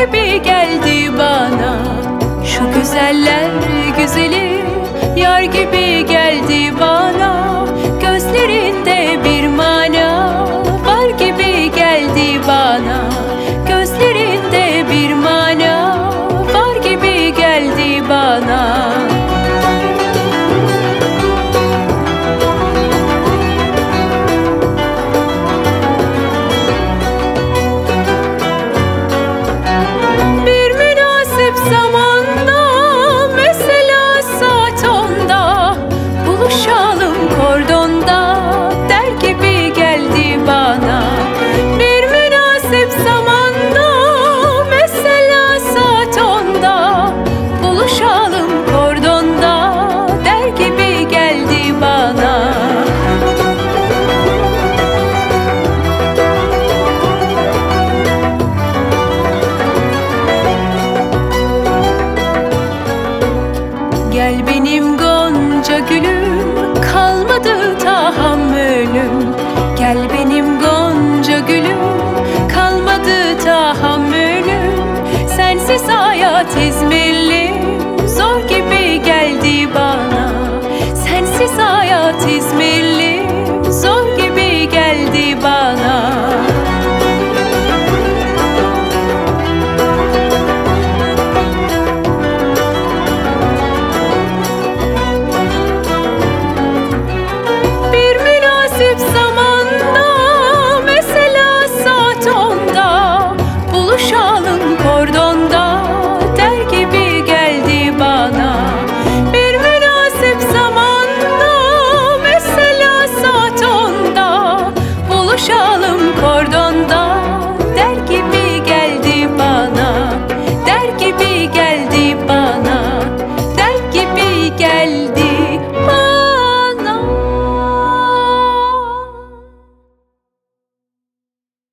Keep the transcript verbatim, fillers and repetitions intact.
gibi geldi bana. Şu güzeller güzeli yar gibi geldi bana. Gözlerinde bir mana var gibi geldi bana. Gözlerinde bir mana var gibi geldi bana. Bir münasip zamanda, mesela saat onda, buluşalım kordonda der gibi geldi bana. Bir münasip zamanda, mesela saat onda, buluşalım kordonda der gibi geldi bana. Gel benim gonca gülüm,